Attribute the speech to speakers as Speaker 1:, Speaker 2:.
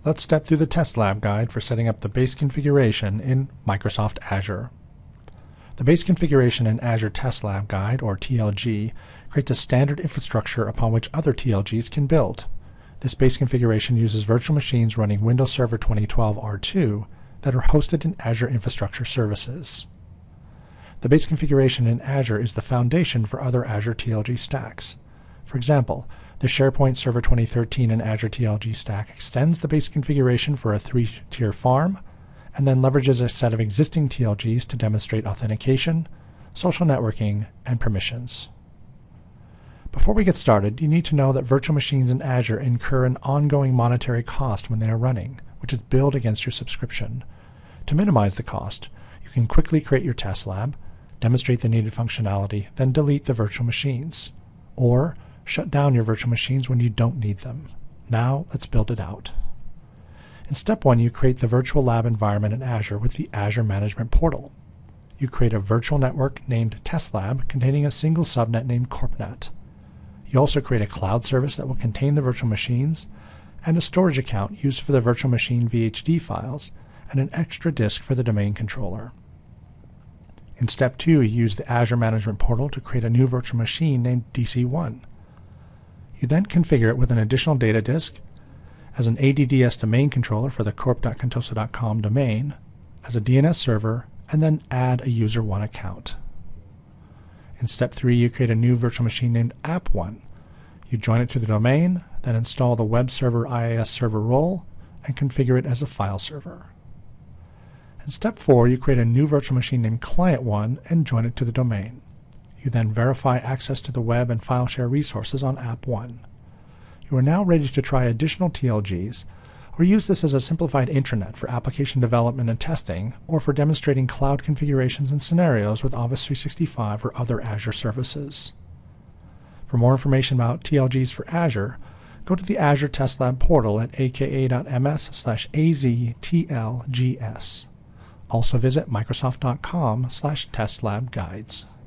Speaker 1: Let's step through the test lab guide for setting up the base configuration in Microsoft Azure. The base configuration in Azure Test Lab Guide, or TLG, creates a standard infrastructure upon which other TLGs can build. This base configuration uses virtual machines running Windows Server 2012 R2 that are hosted in Azure Infrastructure Services. The base configuration in Azure is the foundation for other Azure TLG stacks. For example, the SharePoint Server 2013 and Azure TLG stack extends the base configuration for a 3-tier farm, and then leverages a set of existing TLGs to demonstrate authentication, social networking, and permissions. Before we get started, you need to know that virtual machines in Azure incur an ongoing monetary cost when they are running, which is billed against your subscription. To minimize the cost, you can quickly create your test lab, demonstrate the needed functionality, then delete the virtual machines, or shut down your virtual machines when you don't need them. Now, let's build it out. In step 1, you create the virtual lab environment in Azure with the Azure Management Portal. You create a virtual network named Test Lab containing a single subnet named CorpNet. You also create a cloud service that will contain the virtual machines, and a storage account used for the virtual machine VHD files, and an extra disk for the domain controller. In step 2, you use the Azure Management Portal to create a new virtual machine named DC1. You then configure it with an additional data disk, as an ADDS domain controller for the corp.contoso.com domain, as a DNS server, and then add a user 1 account. In step 3, you create a new virtual machine named App1. You join it to the domain, then install the web server IIS server role, and configure it as a file server. In step 4, you create a new virtual machine named Client1 and join it to the domain. You then verify access to the web and file share resources on App1. You are now ready to try additional TLGs, or use this as a simplified intranet for application development and testing, or for demonstrating cloud configurations and scenarios with Office 365 or other Azure services. For more information about TLGs for Azure, go to the Azure Test Lab portal at aka.ms/aztlgs. Also visit microsoft.com/testlabguides.